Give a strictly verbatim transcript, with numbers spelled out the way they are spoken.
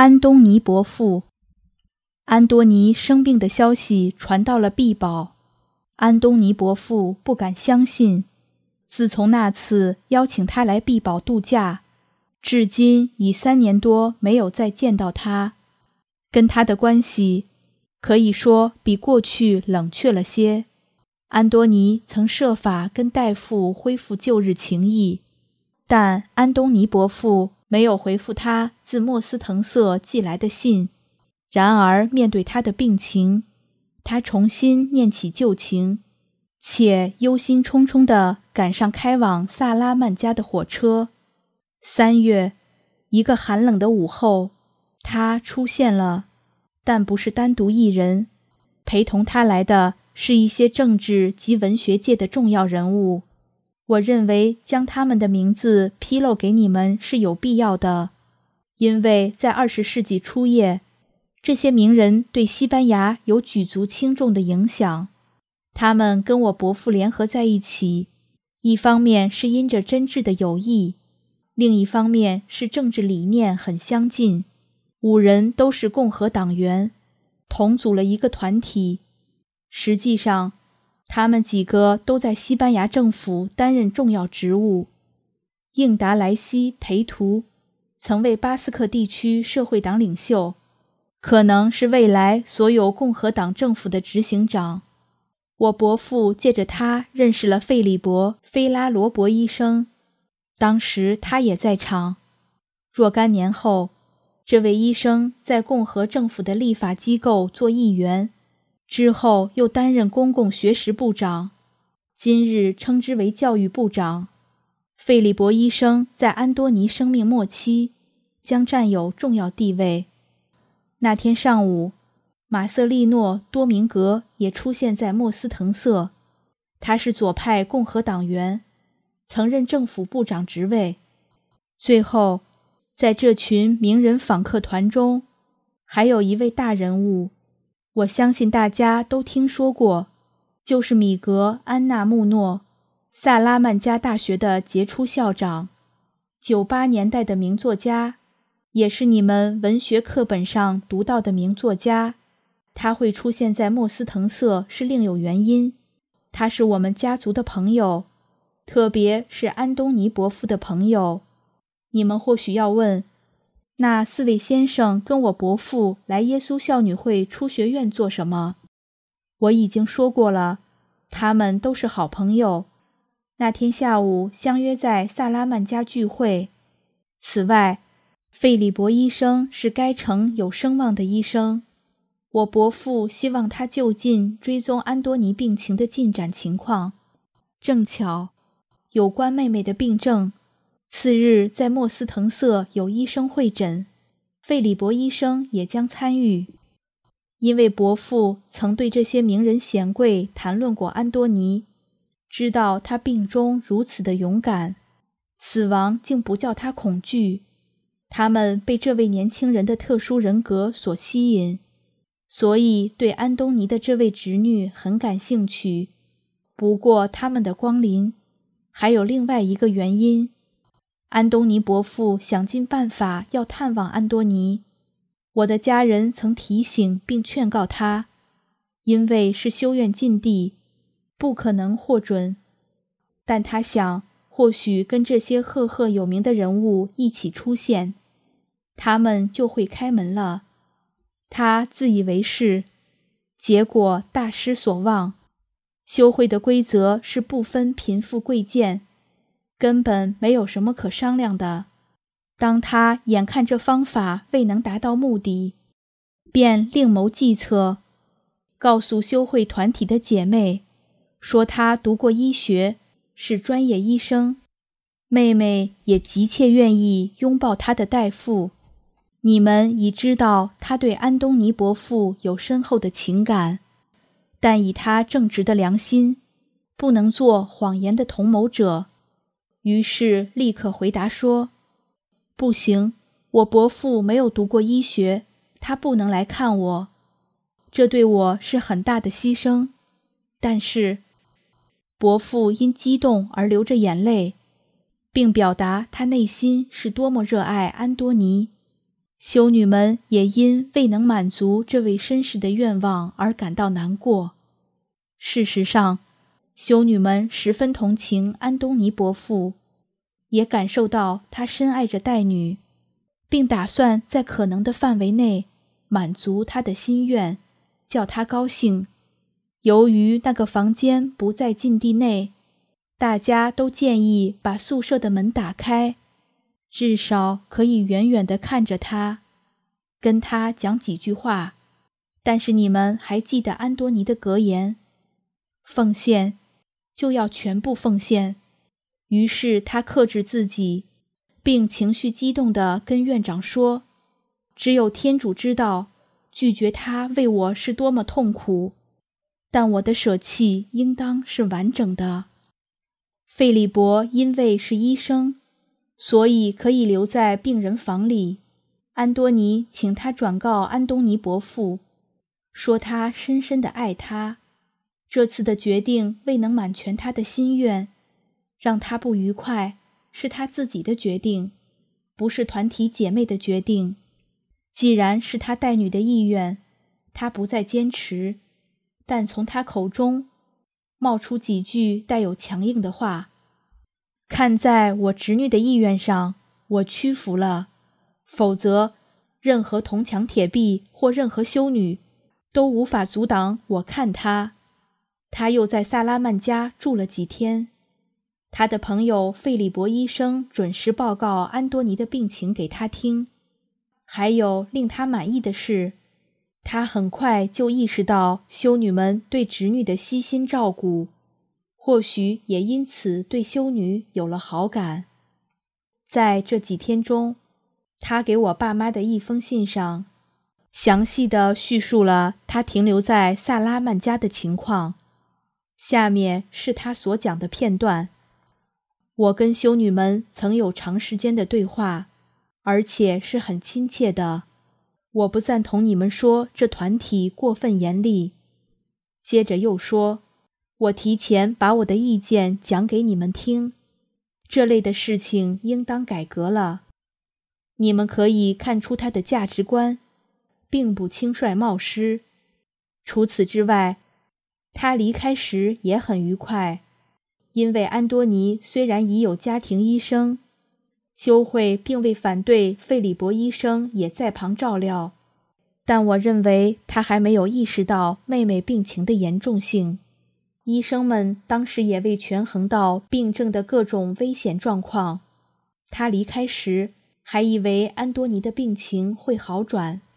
安东尼伯父。安多尼生病的消息传到了毕堡，安东尼伯父不敢相信。自从那次邀请他来毕堡度假，至今已三年多没有再见到他，跟他的关系可以说比过去冷却了些。安多尼曾设法跟代父恢复旧日情谊，但安东尼伯父没有回复他自莫斯滕瑟寄来的信。然而面对他的病情，他重新念起旧情，且忧心忡忡地赶上开往萨拉曼加的火车。三月，一个寒冷的午后，他出现了，但不是单独一人，陪同他来的是一些政治及文学界的重要人物。我认为将他们的名字披露给你们是有必要的，因为在二十世纪初叶，这些名人对西班牙有举足轻重的影响。他们跟我伯父联合在一起，一方面是因着真挚的友谊，另一方面是政治理念很相近。五人都是共和党员，同组了一个团体。实际上，他们几个都在西班牙政府担任重要职务。应达莱西·培图曾为巴斯克地区社会党领袖，可能是未来所有共和党政府的执行长。我伯父借着他认识了费利伯·菲拉罗伯医生，当时他也在场。若干年后，这位医生在共和政府的立法机构做议员，之后又担任公共学识部长，今日称之为教育部长。费利伯医生在安多尼生命末期将占有重要地位。那天上午，马瑟利诺·多明格也出现在莫斯滕瑟。他是左派共和党员，曾任政府部长职位。最后，在这群名人访客团中，还有一位大人物，我相信大家都听说过，就是米格·安纳穆诺，萨拉曼加大学的杰出校长，九八年代的名作家，也是你们文学课本上读到的名作家。他会出现在莫斯滕瑟是另有原因，他是我们家族的朋友，特别是安东尼伯父的朋友。你们或许要问，那四位先生跟我伯父来耶稣孝女会初学院做什么？我已经说过了，他们都是好朋友。那天下午相约在萨拉曼加聚会。此外，费利伯医生是该城有声望的医生，我伯父希望他就近追踪安多尼病情的进展情况。正巧，有关妹妹的病症，次日在莫斯滕瑟有医生会诊，费利伯医生也将参与。因为伯父曾对这些名人显贵谈论过安多尼，知道他病中如此的勇敢，死亡竟不叫他恐惧。他们被这位年轻人的特殊人格所吸引，所以对安东尼的这位侄女很感兴趣。不过他们的光临还有另外一个原因，安东尼伯父想尽办法要探望安多尼。我的家人曾提醒并劝告他，因为是修院禁地，不可能获准。但他想，或许跟这些赫赫有名的人物一起出现，他们就会开门了。他自以为是，结果大失所望。修会的规则是不分贫富贵贱，根本没有什么可商量的。当他眼看这方法未能达到目的，便另谋计策，告诉修会团体的姐妹，说他读过医学，是专业医生，妹妹也急切愿意拥抱他的代父。你们已知道他对安东尼伯父有深厚的情感，但以他正直的良心，不能做谎言的同谋者，于是立刻回答说，不行，我伯父没有读过医学，他不能来看我，这对我是很大的牺牲。但是，伯父因激动而流着眼泪，并表达他内心是多么热爱安多尼。 修女们也因未能满足这位绅士的愿望而感到难过。事实上，修女们十分同情安东尼伯父，也感受到他深爱着黛女，并打算在可能的范围内满足他的心愿，叫他高兴。由于那个房间不在禁地内，大家都建议把宿舍的门打开，至少可以远远地看着他，跟他讲几句话。但是你们还记得安多尼的格言，奉献就要全部奉献。于是他克制自己，并情绪激动地跟院长说，只有天主知道拒绝他为我是多么痛苦，但我的舍弃应当是完整的。费利伯因为是医生，所以可以留在病人房里。安多尼请他转告安东尼伯父，说他深深地爱他，这次的决定未能满全他的心愿，让他不愉快，是他自己的决定，不是团体姐妹的决定。既然是他带女的意愿，他不再坚持，但从他口中冒出几句带有强硬的话。看在我侄女的意愿上，我屈服了，否则任何铜墙铁壁或任何修女都无法阻挡我看她。他又在萨拉曼家住了几天，他的朋友费利伯医生准时报告安多尼的病情给他听。还有令他满意的是，他很快就意识到修女们对侄女的悉心照顾，或许也因此对修女有了好感。在这几天中，他给我爸妈的一封信上，详细地叙述了他停留在萨拉曼家的情况。下面是他所讲的片段。我跟修女们曾有长时间的对话，而且是很亲切的。我不赞同你们说这团体过分严厉。接着又说，我提前把我的意见讲给你们听，这类的事情应当改革了。你们可以看出他的价值观，并不轻率冒失。除此之外，他离开时也很愉快，因为安多尼虽然已有家庭医生，修会并未反对费利伯医生也在旁照料，但我认为他还没有意识到妹妹病情的严重性。医生们当时也未权衡到病症的各种危险状况。他离开时还以为安多尼的病情会好转，